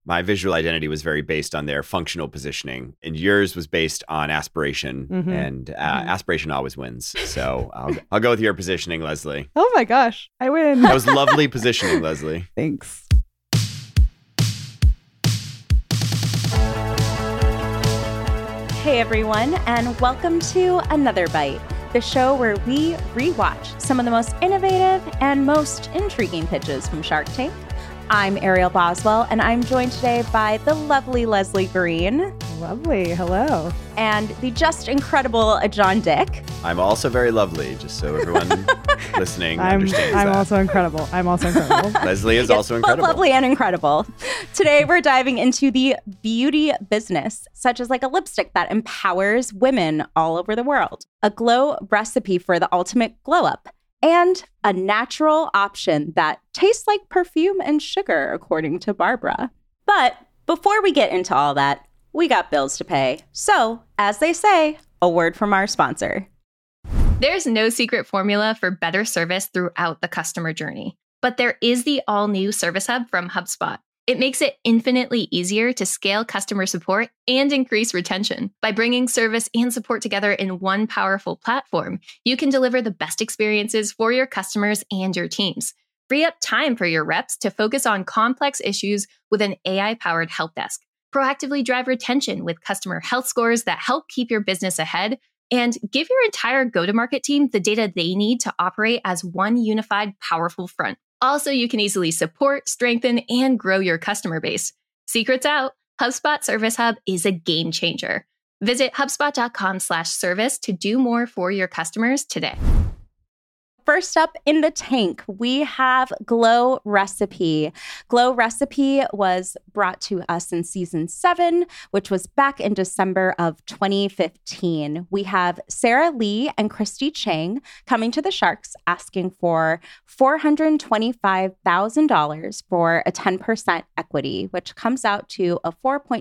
my visual identity was very based on their functional positioning, and yours was based on aspiration, and aspiration always wins. So I'll go with your positioning, Leslie. Oh my gosh, I win. That was lovely positioning, Leslie. Thanks. Hey everyone, and welcome to Another Bite, the show where we rewatch some of the most innovative and most intriguing pitches from Shark Tank. I'm Ariel Boswell, and I'm joined today by the lovely Leslie Green. Lovely. Hello. And the just incredible John Dick. I'm also very lovely, just so everyone listening understands I'm that. also incredible. Leslie is also incredible. Lovely and incredible. Today, we're diving into the beauty business, such as like a lipstick that empowers women all over the world, a glow recipe for the ultimate glow up, and a natural option that tastes like perfume and sugar, according to Barbara. But before we get into all that, we got bills to pay. So, as they say, a word from our sponsor. There's no secret formula for better service throughout the customer journey, but there is the all-new Service Hub from HubSpot. It makes it infinitely easier to scale customer support and increase retention. By bringing service and support together in one powerful platform, you can deliver the best experiences for your customers and your teams. Free up time for your reps to focus on complex issues with an AI-powered help desk. Proactively drive retention with customer health scores that help keep your business ahead, and give your entire go-to-market team the data they need to operate as one unified, powerful front. Also, you can easily support, strengthen, and grow your customer base. Secrets out, HubSpot Service Hub is a game changer. Visit HubSpot.com/service to do more for your customers today. First up in the tank, we have Glow Recipe. Glow Recipe was brought to us in season 7, which was back in December of 2015. We have Sarah Lee and Christy Chang coming to the Sharks asking for $425,000 for a 10% equity, which comes out to a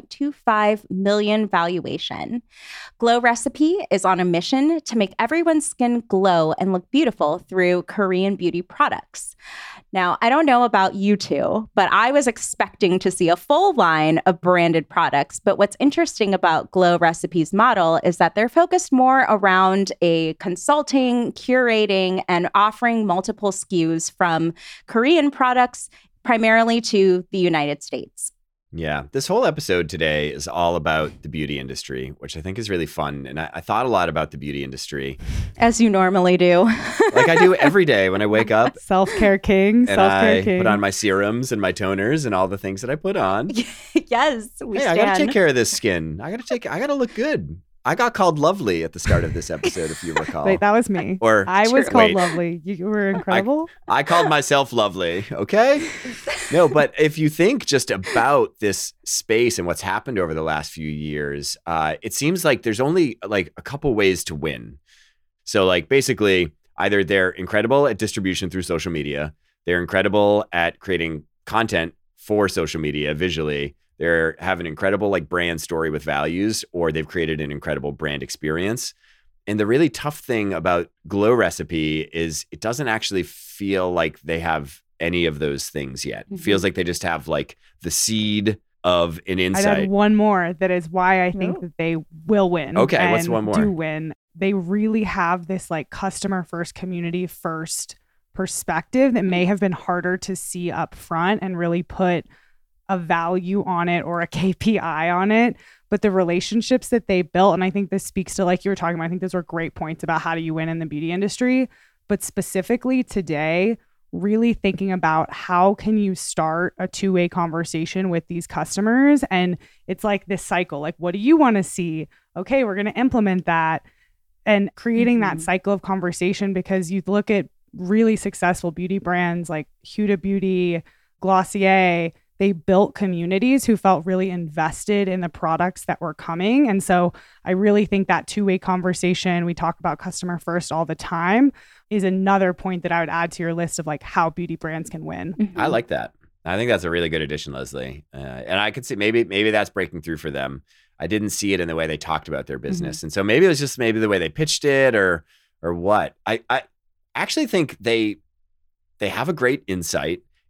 $4.25 million valuation. Glow Recipe is on a mission to make everyone's skin glow and look beautiful through Korean beauty products. Now, I don't know about you two, but I was expecting to see a full line of branded products. But what's interesting about Glow Recipe's model is that they're focused more around a consulting, curating, and offering multiple SKUs from Korean products primarily to the United States. Yeah, this whole episode today is all about the beauty industry, which I think is really fun. And I thought a lot about the beauty industry. As you normally do. Like I do every day when I wake up. Self-care king. And I put on my serums and my toners and all the things that I put on. Yes, we stand. I got to take care of this skin. I got to look good. I got called lovely at the start of this episode, if you recall. Wait, that was me. I was called lovely. You were incredible. I called myself lovely, okay? No, but if you think just about this space and what's happened over the last few years, it seems like there's only like a couple ways to win. So like basically, either they're incredible at distribution through social media, they're incredible at creating content for social media visually, they have an incredible like brand story with values, or they've created an incredible brand experience. And the really tough thing about Glow Recipe is it doesn't actually feel like they have any of those things yet. It feels like they just have like the seed of an insight. I'd add one more that is why I think that they will win. Okay, what's one more? Do win. They really have this like customer first, community first perspective that may have been harder to see up front and really put a value on it or a KPI on it, but the relationships that they built, and I think this speaks to like you were talking about, I think those were great points about how do you win in the beauty industry, but specifically today, really thinking about how can you start a two-way conversation with these customers. And it's like this cycle, like what do you want to see? Okay, we're going to implement that, and creating that cycle of conversation, because you look at really successful beauty brands like Huda Beauty, Glossier, they built communities who felt really invested in the products that were coming. And so I really think that two-way conversation, we talk about customer first all the time, is another point that I would add to your list of like how beauty brands can win. I like that. I think that's a really good addition, Leslie. And I could see maybe that's breaking through for them. I didn't see it in the way they talked about their business. And so maybe it was just maybe the way they pitched it or what. I actually think they have a great insight.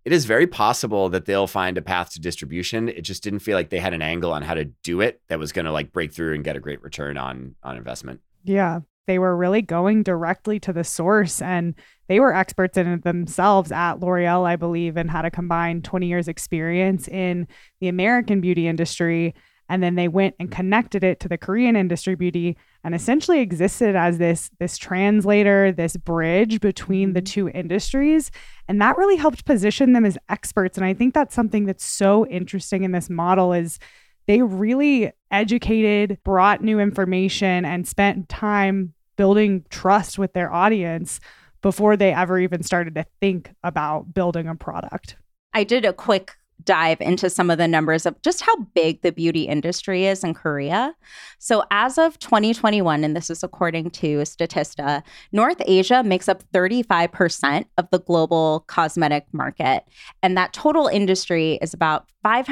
it is very possible that they'll find a path to distribution. It just didn't feel like they had an angle on how to do it that was going to like break through and get a great return on investment. Yeah. They were really going directly to the source, and they were experts in it themselves at L'Oreal, I believe, and had a combined 20 years experience in the American beauty industry. And then they went and connected it to the Korean industry beauty and essentially existed as this translator, this bridge between the two industries. And that really helped position them as experts. And I think that's something that's so interesting in this model is they really educated, brought new information, and spent time building trust with their audience before they ever even started to think about building a product. I did a quick dive into some of the numbers of just how big the beauty industry is in Korea. So as of 2021, and this is according to Statista, North Asia makes up 35% of the global cosmetic market. And that total industry is about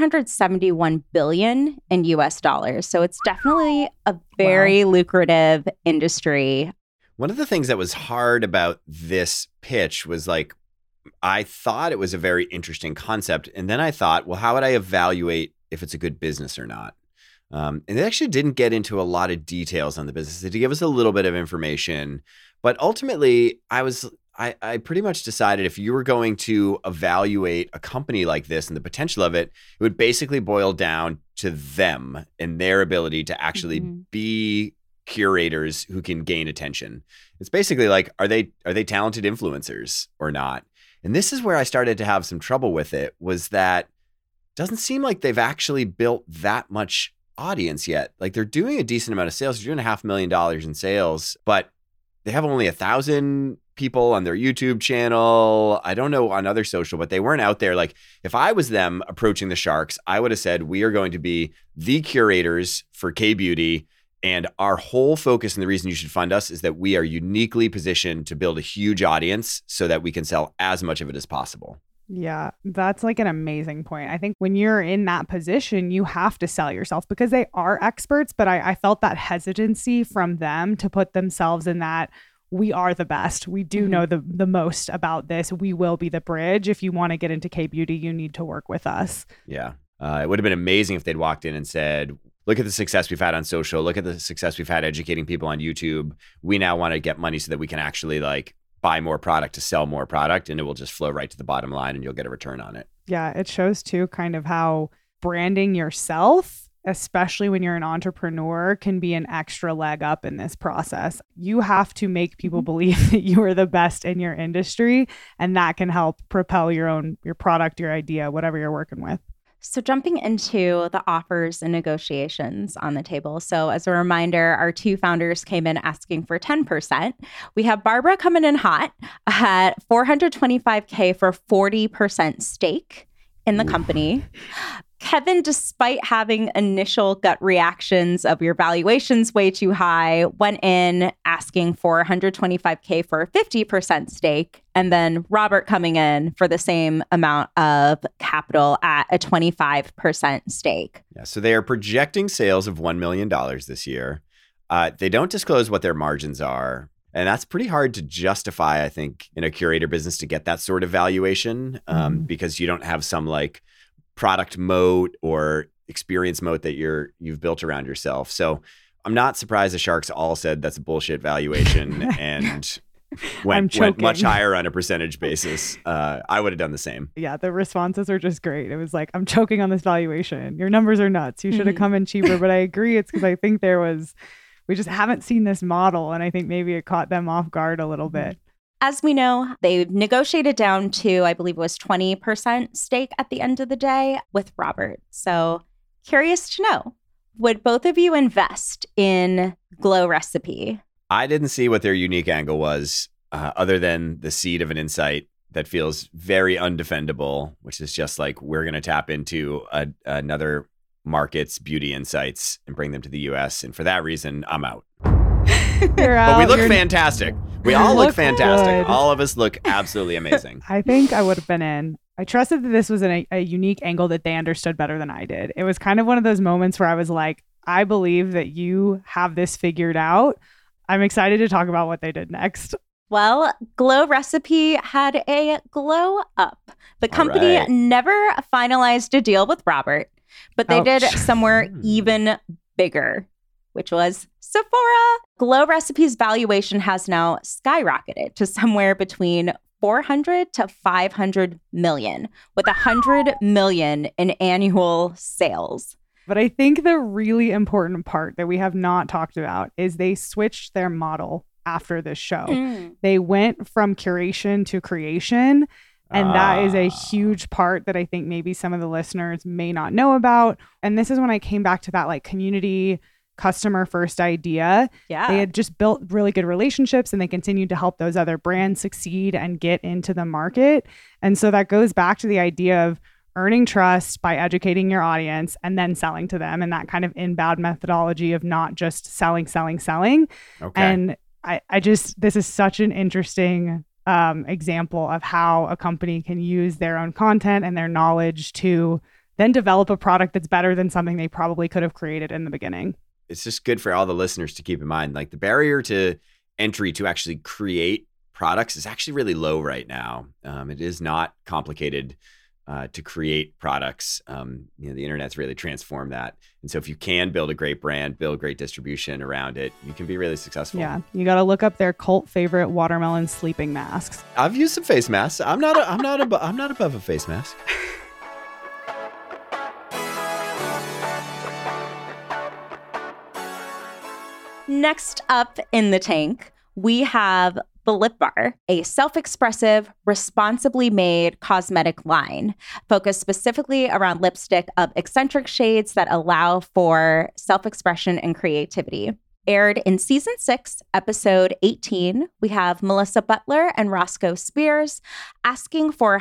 $571 billion in US dollars. So it's definitely a very lucrative industry. One of the things that was hard about this pitch was like, I thought it was a very interesting concept. And then I thought, well, how would I evaluate if it's a good business or not? And they actually didn't get into a lot of details on the business. They did give us a little bit of information. But ultimately, I pretty much decided if you were going to evaluate a company like this and the potential of it, it would basically boil down to them and their ability to actually be curators who can gain attention. It's basically like, are they talented influencers or not? And this is where I started to have some trouble with it, was that it doesn't seem like they've actually built that much audience yet. Like they're doing a decent amount of sales. They're doing $500,000 in sales, but they have only 1,000 people on their YouTube channel. I don't know on other social, but they weren't out there. Like if I was them approaching the Sharks, I would have said, we are going to be the curators for K-Beauty. And our whole focus and the reason you should fund us is that we are uniquely positioned to build a huge audience so that we can sell as much of it as possible. Yeah, that's like an amazing point. I think when you're in that position, you have to sell yourself because they are experts. But I felt that hesitancy from them to put themselves in that we are the best. We do know the most about this. We will be the bridge. If you want to get into K-Beauty, you need to work with us. Yeah. It would have been amazing if they'd walked in and said, look at the success we've had on social. Look at the success we've had educating people on YouTube. We now want to get money so that we can actually like buy more product to sell more product, and it will just flow right to the bottom line and you'll get a return on it. Yeah, it shows too kind of how branding yourself, especially when you're an entrepreneur, can be an extra leg up in this process. You have to make people believe that you are the best in your industry, and that can help propel your product, your idea, whatever you're working with. So jumping into the offers and negotiations on the table. So as a reminder, our two founders came in asking for 10%. We have Barbara coming in hot at $425K for 40% stake in the company. Kevin, despite having initial gut reactions of your valuation's way too high, went in asking for $125K for a 50% stake. And then Robert coming in for the same amount of capital at a 25% stake. Yeah, so they are projecting sales of $1 million this year. They don't disclose what their margins are. And that's pretty hard to justify, I think, in a curator business to get that sort of valuation because you don't have some like product moat or experience moat that you've built around yourself. So I'm not surprised the Sharks all said that's a bullshit valuation and went much higher on a percentage basis. I would have done the same. Yeah, the responses are just great. It was like, I'm choking on this valuation. Your numbers are nuts. You should have come in cheaper. But I agree. It's because I think we just haven't seen this model. And I think maybe it caught them off guard a little bit. As we know, they negotiated down to, I believe it was 20% stake at the end of the day with Robert. So curious to know, would both of you invest in Glow Recipe? I didn't see what their unique angle was other than the seed of an insight that feels very undefendable, which is just like, we're going to tap into another market's beauty insights and bring them to the US. And for that reason, I'm out. But we look fantastic. We all look fantastic. Good. All of us look absolutely amazing. I think I would have been in. I trusted that this was a unique angle that they understood better than I did. It was kind of one of those moments where I was like, I believe that you have this figured out. I'm excited to talk about what they did next. Well, Glow Recipe had a glow up. The company never finalized a deal with Robert, but they did somewhere even bigger, which was Sephora. Glow Recipe's valuation has now skyrocketed to somewhere between 400 to 500 million, with 100 million in annual sales. But I think the really important part that we have not talked about is they switched their model after this show. They went from curation to creation. And that is a huge part that I think maybe some of the listeners may not know about. And this is when I came back to that like community customer first idea. Yeah. They had just built really good relationships and they continued to help those other brands succeed and get into the market. And so that goes back to the idea of earning trust by educating your audience and then selling to them, and that kind of inbound methodology of not just selling. Okay. And I just, this is such an interesting example of how a company can use their own content and their knowledge to then develop a product that's better than something they probably could have created in the beginning. It's just good for all the listeners to keep in mind. Like the barrier to entry to actually create products is actually really low right now. It is not complicated to create products. The internet's really transformed that. And so if you can build a great brand, build great distribution around it, you can be really successful. Yeah. You got to look up their cult favorite watermelon sleeping masks. I've used some face masks. I'm not above a face mask. Next up in the tank, we have the Lip Bar, a self-expressive, responsibly made cosmetic line focused specifically around lipstick of eccentric shades that allow for self-expression and creativity. Aired in season 6, episode 18, we have Melissa Butler and Roscoe Spears asking for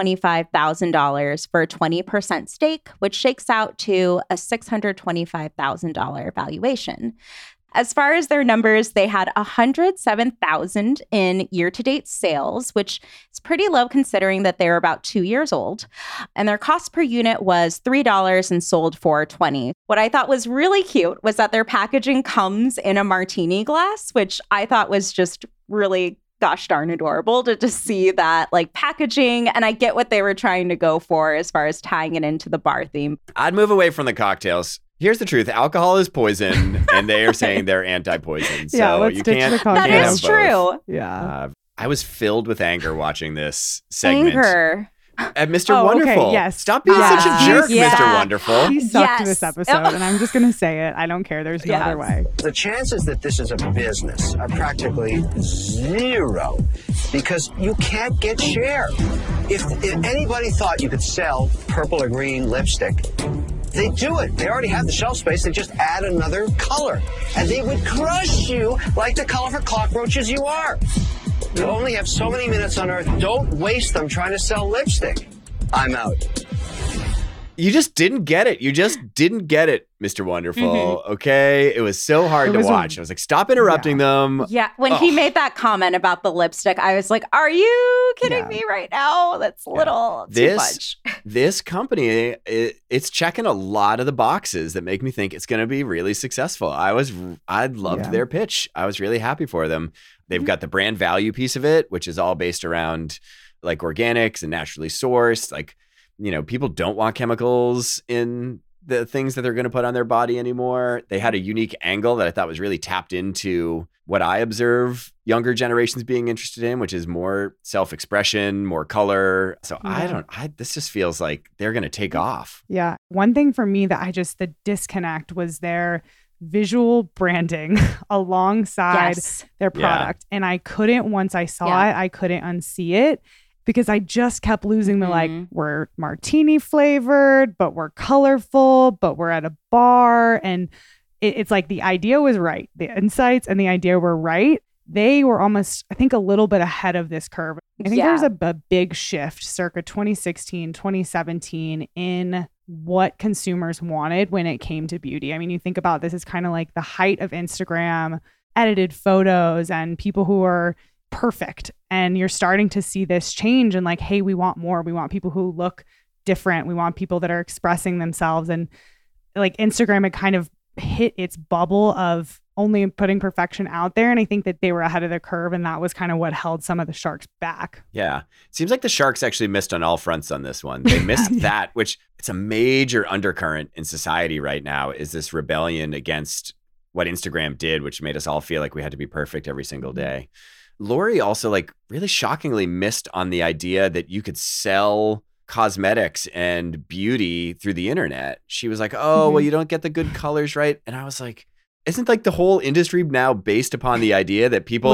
$125,000 for a 20% stake, which shakes out to a $625,000 valuation. As far as their numbers, they had 107,000 in year-to-date sales, which is pretty low considering that they're about 2 years old. And their cost per unit was $3 and sold for $20. What I thought was really cute was that their packaging comes in a martini glass, which I thought was just really gosh darn adorable to see that like packaging. And I get what they were trying to go for as far as tying it into the bar theme. I'd move away from the cocktails. Here's the truth. Alcohol is poison, and they are saying they're anti-poison. So let's you ditch can't. the cocktails. That is true. Yeah. I was filled with anger watching this segment. Anger. At Mr. Wonderful. Okay, yes. Stop being such a jerk, Yeah. Mr. Wonderful. He sucked Yes. this episode, and I'm just going to say it. I don't care. There's no other way. The chances that this is a business are practically zero because you can't get share. If anybody thought you could sell purple or green lipstick, they do it. They already have the shelf space. They just add another color. And they would crush you like the colorful cockroaches you are. You only have so many minutes on Earth. Don't waste them trying to sell lipstick. I'm out. You just didn't get it. You just didn't get it, Mr. Wonderful. Okay? It was so hard to watch. I was like, stop interrupting them. Yeah, when he made that comment about the lipstick, I was like, are you kidding me right now? That's a little too much. This company, it's checking a lot of the boxes that make me think it's going to be really successful. I loved their pitch. I was really happy for them. They've got the brand value piece of it, which is all based around like organics and naturally sourced. Like, people don't want chemicals in the things that they're going to put on their body anymore. They had a unique angle that I thought was really tapped into what I observe younger generations being interested in, which is more self-expression, more color. So this just feels like they're going to take off. Yeah. One thing for me that the disconnect was their visual branding alongside their product. And I couldn't, once I saw it, I couldn't unsee it. Because I just kept losing the we're martini flavored, but we're colorful, but we're at a bar. And it's like the idea was right. The insights and the idea were right. They were almost, I think, a little bit ahead of this curve. I think there's a big shift circa 2016, 2017 in what consumers wanted when it came to beauty. I mean, you think about this as kind of like the height of Instagram, edited photos and people who are perfect. And you're starting to see this change and like, hey, we want more. We want people who look different. We want people that are expressing themselves. And like Instagram had kind of hit its bubble of only putting perfection out there. And I think that they were ahead of the curve, and that was kind of what held some of the sharks back. Yeah. It seems like the sharks actually missed on all fronts on this one. They missed that, which it's a major undercurrent in society right now, is this rebellion against what Instagram did, which made us all feel like we had to be perfect every single day. Lori also like really shockingly missed on the idea that you could sell cosmetics and beauty through the internet. She was like, oh, well, you don't get the good colors right. And I was like, isn't like the whole industry now based upon the idea that people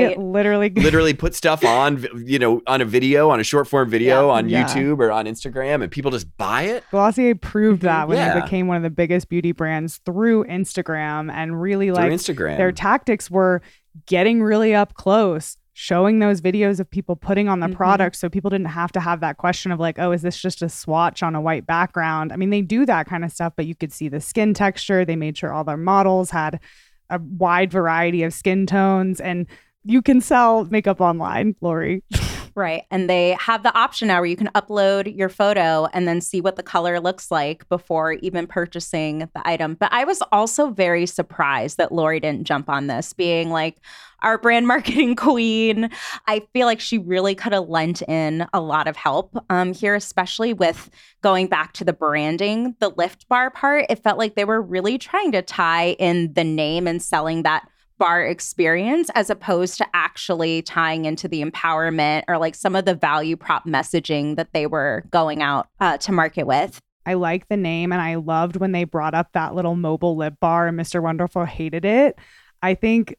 literally put stuff on, on a video, on a short form video on YouTube or on Instagram, and people just buy it? Glossier proved that when they became one of the biggest beauty brands through Instagram, and really their tactics were getting really up close, showing those videos of people putting on the product, so people didn't have to have that question of like, oh, is this just a swatch on a white background? I mean, they do that kind of stuff, but you could see the skin texture. They made sure all their models had a wide variety of skin tones, and you can sell makeup online, Lori. Right. And they have the option now where you can upload your photo and then see what the color looks like before even purchasing the item. But I was also very surprised that Lori didn't jump on this, being like our brand marketing queen. I feel like she really could have lent in a lot of help here, especially with going back to the branding, the Lift Bar part. It felt like they were really trying to tie in the name and selling that bar experience, as opposed to actually tying into the empowerment or like some of the value prop messaging that they were going out to market with. I like the name, and I loved when they brought up that little mobile lip bar and Mr. Wonderful hated it. I think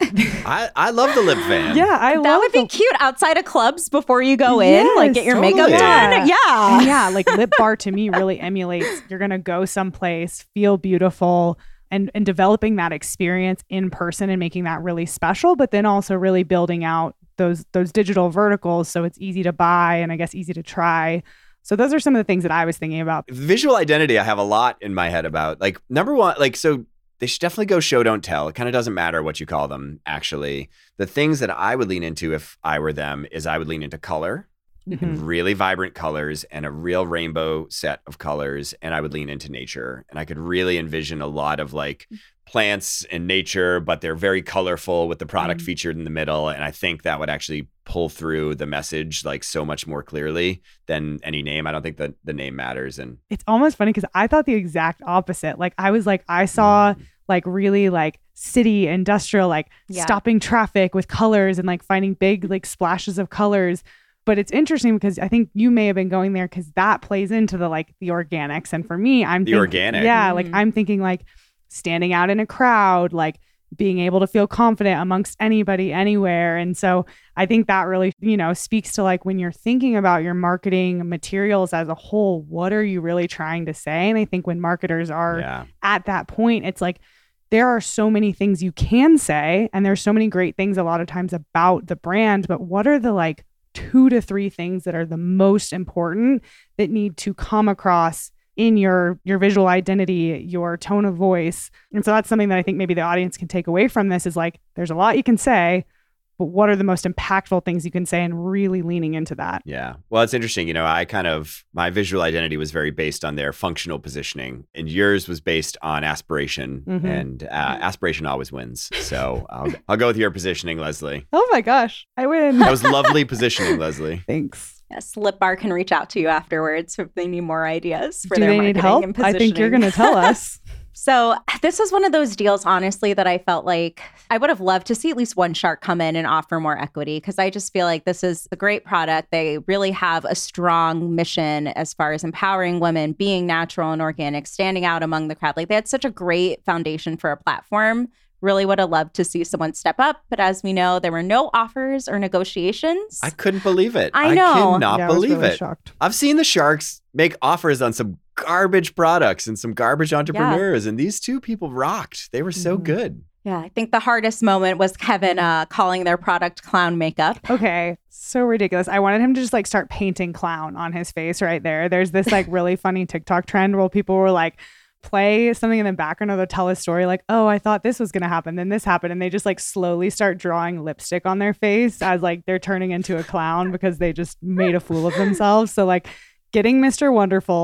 I love the lip van. Yeah, that would be cute outside of clubs before you go in, like get your makeup done. Yeah, like Lip Bar to me really emulates, you're gonna go someplace, feel beautiful, and developing that experience in person and making that really special, but then also really building out those digital verticals so it's easy to buy and I guess easy to try. So those are some of the things that I was thinking about. Visual identity, I have a lot in my head about. Like, number one, like, so they should definitely go show, don't tell. It kind of doesn't matter what you call them, actually. The things that I would lean into if I were them is I would lean into color. And really vibrant colors and a real rainbow set of colors. And I would lean into nature. And I could really envision a lot of like plants and nature, but they're very colorful with the product featured in the middle. And I think that would actually pull through the message like so much more clearly than any name. I don't think that the name matters. And it's almost funny because I thought the exact opposite. Like I was like, I saw like really like city industrial, like stopping traffic with colors and like finding big like splashes of colors. But it's interesting because I think you may have been going there because that plays into the like the organics. And for me, I'm thinking, organic. Yeah, like I'm thinking like standing out in a crowd, like being able to feel confident amongst anybody, anywhere. And so I think that really, speaks to like when you're thinking about your marketing materials as a whole, what are you really trying to say? And I think when marketers are at that point, it's like there are so many things you can say, and there's so many great things a lot of times about the brand, but what are the like 2 to 3 things that are the most important that need to come across in your visual identity, your tone of voice? And so that's something that I think maybe the audience can take away from this is like, there's a lot you can say, but what are the most impactful things you can say, and really leaning into that? Yeah. Well, it's interesting. My visual identity was very based on their functional positioning, and yours was based on aspiration, and aspiration always wins. So I'll go with your positioning, Leslie. Oh my gosh, I win. That was lovely positioning, Leslie. Thanks. Yes, Lip Bar can reach out to you afterwards if they need more ideas for Do their they marketing need help? and positioning. I think you're going to tell us. So this was one of those deals, honestly, that I felt like I would have loved to see at least one shark come in and offer more equity, because I just feel like this is a great product. They really have a strong mission as far as empowering women, being natural and organic, standing out among the crowd. Like they had such a great foundation for a platform. Really would have loved to see someone step up. But as we know, there were no offers or negotiations. I couldn't believe it. I know. I cannot believe I was really it. shocked. I've seen the Sharks make offers on some garbage products and some garbage entrepreneurs. And these two people rocked. They were so good. Yeah, I think the hardest moment was Kevin calling their product clown makeup. Okay, so ridiculous. I wanted him to just like start painting clown on his face right there. There's this like really funny TikTok trend where people were like, play something in the background or they'll tell a story like, oh, I thought this was going to happen, then this happened. And they just like slowly start drawing lipstick on their face as like they're turning into a clown because they just made a fool of themselves. So like getting Mr. Wonderful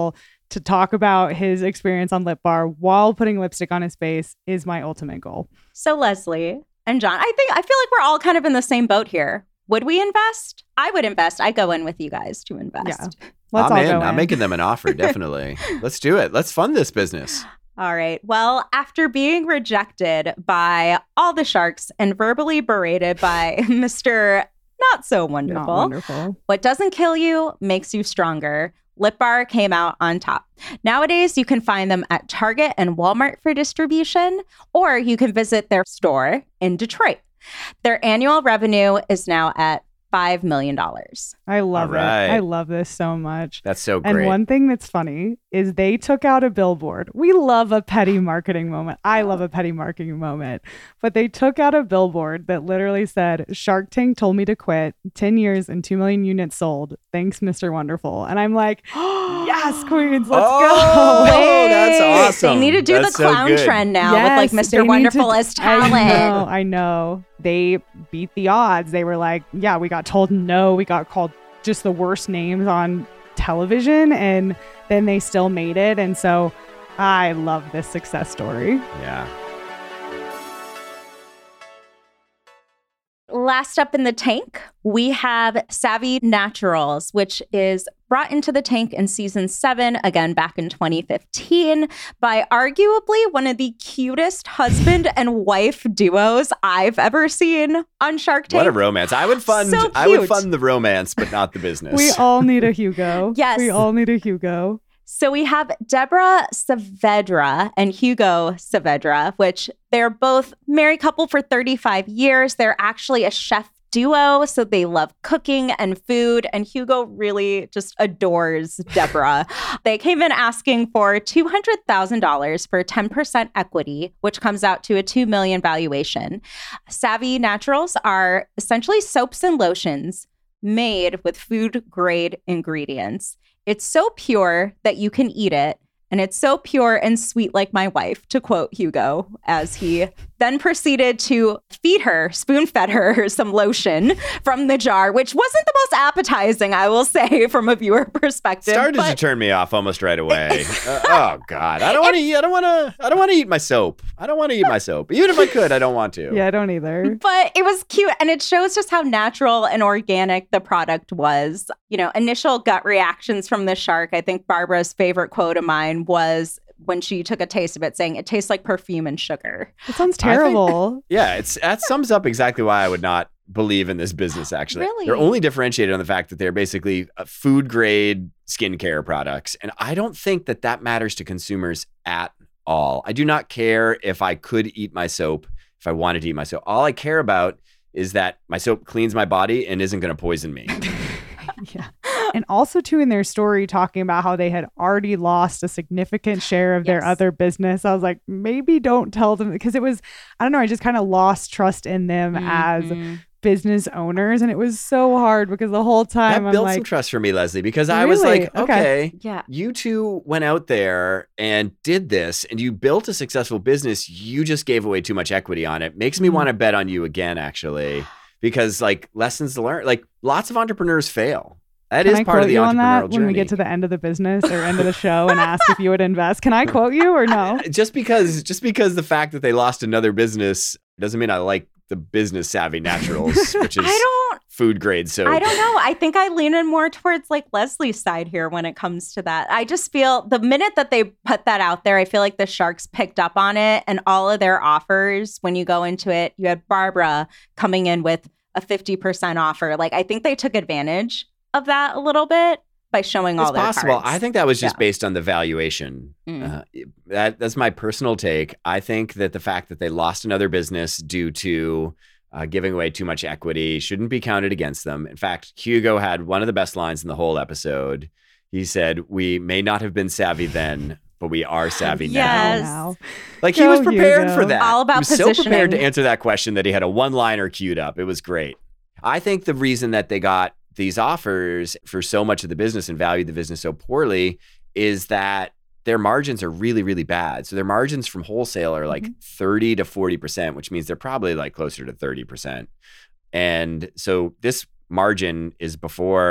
to talk about his experience on Lip Bar while putting lipstick on his face is my ultimate goal. So Leslie and John, I feel like we're all kind of in the same boat here. Would we invest? I would invest. I go in with you guys to invest. Yeah. Let's I'm all in. go I'm in. making them an offer, definitely. Let's do it. Let's fund this business. All right. Well, after being rejected by all the sharks and verbally berated by Mr. Not So Wonderful, Not wonderful. what doesn't kill you makes you stronger. Lip Bar came out on top. Nowadays, you can find them at Target and Walmart for distribution, or you can visit their store in Detroit. Their annual revenue is now at $5 million. I love All right. it. I love this so much. That's so great. And one thing that's funny is they took out a billboard. We love a petty marketing moment. I love a petty marketing moment. But they took out a billboard that literally said, Shark Tank told me to quit. 10 years and 2 million units sold. Thanks, Mr. Wonderful. And I'm like, yes, queens, let's Oh, go. Wait, that's awesome. They need to do That's the so clown good. trend now Yes, with like they Mr. need Wonderful to- as talent. I know. They beat the odds. They were like, yeah, we got told no. We got called just the worst names on television, and then they still made it. And so I love this success story. Yeah. Last up in the tank, we have Savvy Naturals, which is brought into the tank in season 7, again back in 2015, by arguably one of the cutest husband and wife duos I've ever seen on Shark Tank. What a romance. I would fund So I would cute. fund the romance, but not the business. We all need a Hugo. Yes. We all need a Hugo. So we have Deborah Saavedra and Hugo Saavedra, which they're both married couple for 35 years. They're actually a chef duo, so they love cooking and food. And Hugo really just adores Deborah. They came in asking for $200,000 for 10% equity, which comes out to a $2 million valuation. Savvy Naturals are essentially soaps and lotions made with food grade ingredients. It's so pure that you can eat it, and it's so pure and sweet like my wife, to quote Hugo, as he then proceeded to spoon-fed her some lotion from the jar, which wasn't the most appetizing, I will say, from a viewer perspective. Started to but turn me off almost right away. Oh God, I don't want to eat. I don't want to eat my soap. I don't want to eat my soap. Even if I could, I don't want to. Yeah, I don't either. But it was cute, and it shows just how natural and organic the product was. You know, initial gut reactions from the shark. I think Barbara's favorite quote of mine was when she took a taste of it, saying it tastes like perfume and sugar. It sounds terrible. Yeah, that sums up exactly why I would not believe in this business, actually. Really? They're only differentiated on the fact that they're basically food grade skincare products. And I don't think that matters to consumers at all. I do not care if I could eat my soap, if I wanted to eat my soap. All I care about is that my soap cleans my body and isn't going to poison me. Yeah. And also, too, in their story, talking about how they had already lost a significant share of their Yes. other business. I was like, maybe don't tell them, because it was, I don't know, I just kind of lost trust in them as business owners. And it was so hard because the whole time That I'm built like, some trust for me, Leslie, because I was like, Really? Okay. okay, Yeah. you two went out there and did this and you built a successful business. You just gave away too much equity on it. Makes me want to bet on you again, actually, because like lessons to learn, like lots of entrepreneurs fail. That can is I part of quote the you on entrepreneurial that journey. when we get to the end of the business or end of the show and ask if you would invest? Can I quote you or no? Just because the fact that they lost another business doesn't mean I like the business Savvy Naturals, which is food grade soap. I don't know. I think I lean in more towards like Leslie's side here when it comes to that. I just feel the minute that they put that out there, I feel like the sharks picked up on it, and all of their offers, when you go into it, you had Barbara coming in with a 50% offer. Like, I think they took advantage of that a little bit by showing all It's their possible. cards. I think that was just Yeah. based on the valuation. That's my personal take. I think that the fact that they lost another business due to giving away too much equity shouldn't be counted against them. In fact, Hugo had one of the best lines in the whole episode. He said, "We may not have been savvy then, but we are savvy Yes. now." Now. Like he Go, was prepared Hugo. for that. All about he was so prepared positioning. to answer that question that he had a one-liner queued up. It was great. I think the reason that they got these offers for so much of the business and valued the business so poorly is that their margins are really, really bad. So their margins from wholesale are like 30 to 40%, which means they're probably like closer to 30%. And so this margin is before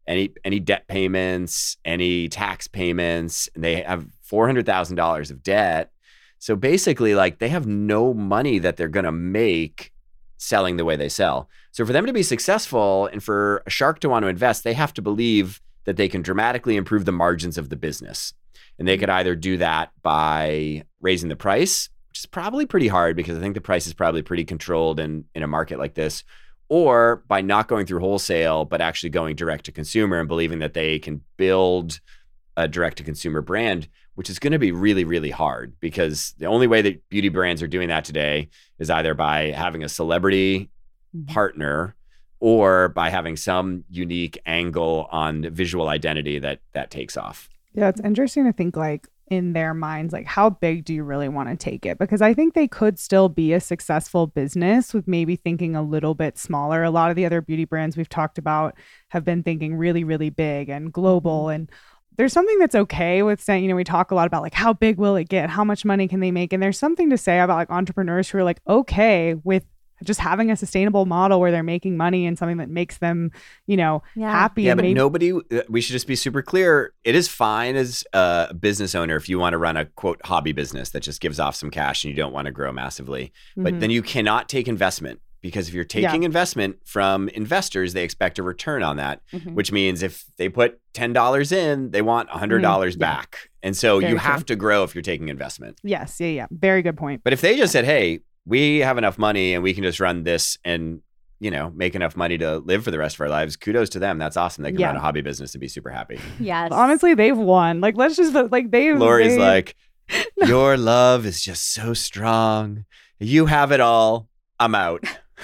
any debt payments, any tax payments, and they have $400,000 of debt. So basically, like, they have no money that they're going to make selling the way they sell. So for them to be successful and for a shark to want to invest, they have to believe that they can dramatically improve the margins of the business. And they could either do that by raising the price, which is probably pretty hard because I think the price is probably pretty controlled in a market like this, or by not going through wholesale, but actually going direct to consumer and believing that they can build a direct to consumer brand, which is going to be really, really hard because the only way that beauty brands are doing that today is either by having a celebrity partner or by having some unique angle on visual identity that takes off. Yeah, it's interesting to think, like, in their minds, like, how big do you really want to take it? Because I think they could still be a successful business with maybe thinking a little bit smaller. A lot of the other beauty brands we've talked about have been thinking really, really big and global. And there's something that's okay with saying, we talk a lot about, like, how big will it get? How much money can they make? And there's something to say about, like, entrepreneurs who are, like, okay with just having a sustainable model where they're making money and something that makes them, happy. Yeah, but we should just be super clear. It is fine as a business owner if you want to run a, quote, hobby business that just gives off some cash and you don't want to grow massively. But then you cannot take investment, because if you're taking investment from investors, they expect a return on that, which means if they put $10 in, they want $100 back. And so you have to grow if you're taking investment. Yes. Yeah. Very good point. But if they just said, hey, we have enough money and we can just run this and, make enough money to live for the rest of our lives, kudos to them. That's awesome. They can run a hobby business and be super happy. Yes. Honestly, they've won. Like, let's just, like, Lori's like, your love is just so strong. You have it all. I'm out.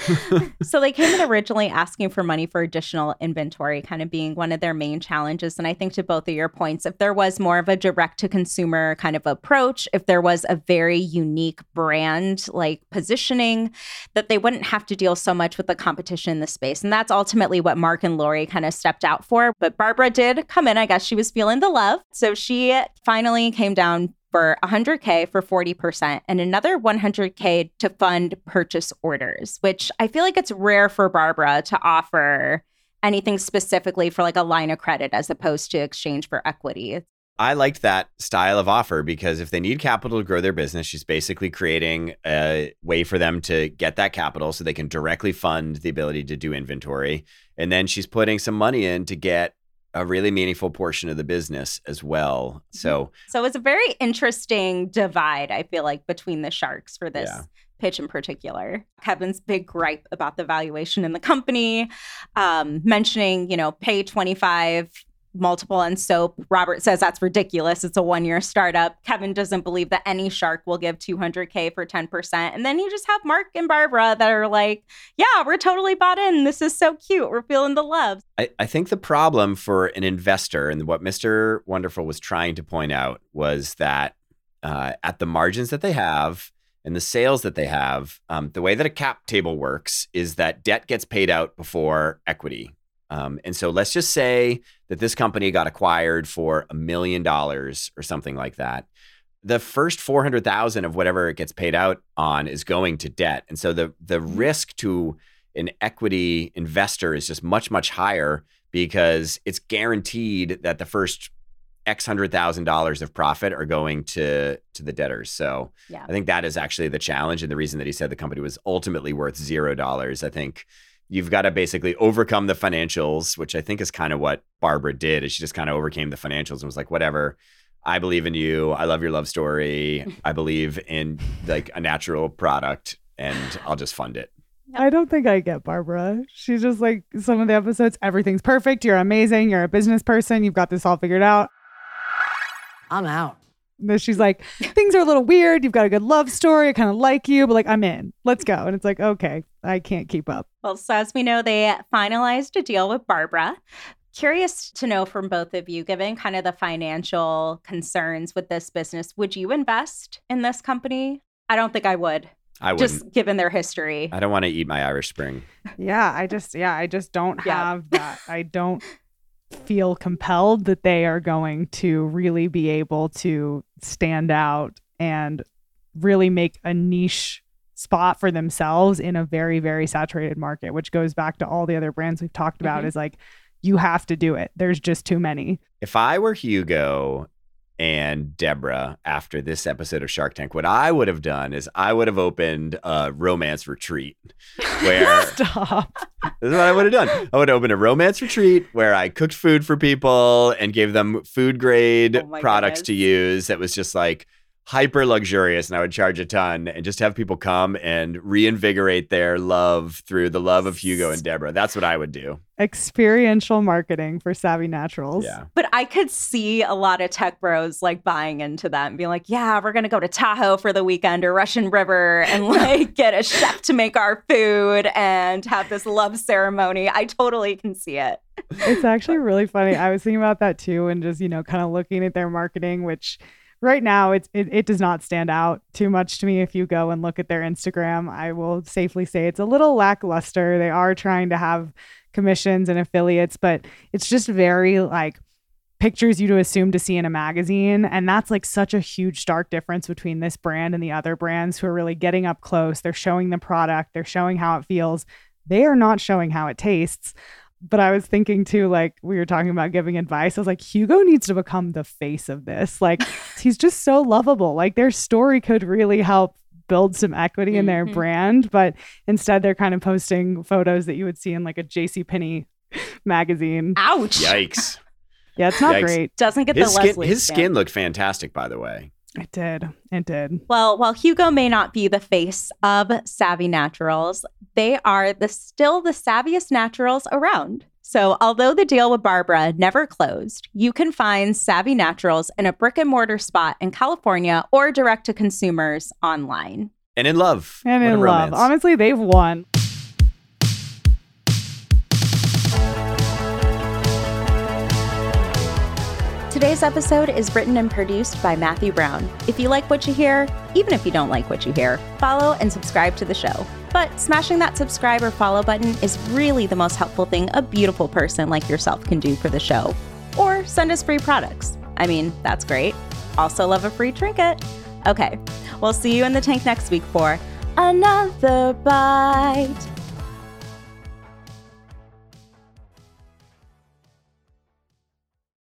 So they came in originally asking for money for additional inventory, kind of being one of their main challenges. And I think to both of your points, if there was more of a direct to consumer kind of approach, if there was a very unique brand like positioning, that they wouldn't have to deal so much with the competition in the space. And that's ultimately what Mark and Lori kind of stepped out for. But Barbara did come in. I guess she was feeling the love. So she finally came down for $100K for 40% and another $100K to fund purchase orders, which I feel like it's rare for Barbara to offer anything specifically for, like, a line of credit as opposed to exchange for equity. I liked that style of offer because if they need capital to grow their business, she's basically creating a way for them to get that capital so they can directly fund the ability to do inventory. And then she's putting some money in to get a really meaningful portion of the business as well. So it's a very interesting divide, I feel like, between the sharks for this pitch in particular. Kevin's big gripe about the valuation in the company, mentioning, pay 25 multiple on soap. Robert says that's ridiculous. It's a 1-year startup. Kevin doesn't believe that any shark will give $200K for 10%. And then you just have Mark and Barbara that are like, yeah, we're totally bought in. This is so cute. We're feeling the love. I think the problem for an investor, and what Mr. Wonderful was trying to point out, was that at the margins that they have and the sales that they have, the way that a cap table works is that debt gets paid out before equity. And so let's just say that this company got acquired for $1 million or something like that. The first $400,000 of whatever it gets paid out on is going to debt. And so the risk to an equity investor is just much, much higher because it's guaranteed that the first X $100,000 of profit are going to the debtors. So I think that is actually the challenge. And the reason that he said the company was ultimately worth $0, I think you've got to basically overcome the financials, which I think is kind of what Barbara did, is she just kind of overcame the financials and was like, whatever, I believe in you. I love your love story. I believe in, like, a natural product and I'll just fund it. I don't think I get Barbara. She's just like, some of the episodes, everything's perfect. You're amazing. You're a business person. You've got this all figured out. I'm out. She's like, things are a little weird. You've got a good love story. I kind of like you, but, like, I'm in. Let's go. And it's like, okay, I can't keep up. Well, so as we know, they finalized a deal with Barbara. Curious to know from both of you, given kind of the financial concerns with this business, would you invest in this company? I don't think I would. I wouldn't. Just given their history. I don't want to eat my Irish Spring. I just don't have that. I don't feel compelled that they are going to really be able to stand out and really make a niche spot for themselves in a very, very saturated market, which goes back to all the other brands we've talked about, is like, you have to do it. There's just too many. If I were Hugo and Deborah after this episode of Shark Tank, what I would have done is I would have opened a romance retreat where Stop. this is what I would have done. I would open a romance retreat where I cooked food for people and gave them food grade products to use that was just like hyper luxurious, and I would charge a ton and just have people come and reinvigorate their love through the love of Hugo and Deborah. That's what I would do. Experiential marketing for Savvy Naturals. Yeah. But I could see a lot of tech bros like buying into that and being like, yeah, we're going to go to Tahoe for the weekend or Russian River and like get a chef to make our food and have this love ceremony. I totally can see it. It's actually really funny. I was thinking about that too, and just, kind of looking at their marketing, which right now it does not stand out too much to me. If you go and look at their Instagram, I will safely say it's a little lackluster. They are trying to have commissions and affiliates, but it's just very like pictures you'd assume to see in a magazine. And that's like such a huge stark difference between this brand and the other brands who are really getting up close. They're showing the product. They're showing how it feels. They are not showing how it tastes. But I was thinking too, like we were talking about giving advice. I was like, Hugo needs to become the face of this. Like he's just so lovable. Like their story could really help build some equity in their brand. But instead they're kind of posting photos that you would see in like a JCPenney magazine. Ouch. Yikes. Yeah, it's not great. Doesn't get His the Leslie his skin looked fantastic, by the way. It did. It did. Well, while Hugo may not be the face of Savvy Naturals, they are still the savviest naturals around. So although the deal with Barbara never closed, you can find Savvy Naturals in a brick and mortar spot in California or direct to consumers online. And in love. And What a in love. romance. Honestly, they've won. Today's episode is written and produced by Matthew Brown. If you like what you hear, even if you don't like what you hear, follow and subscribe to the show. But smashing that subscribe or follow button is really the most helpful thing a beautiful person like yourself can do for the show. Or send us free products. I mean, that's great. Also love a free trinket. Okay, we'll see you in the tank next week for another bite.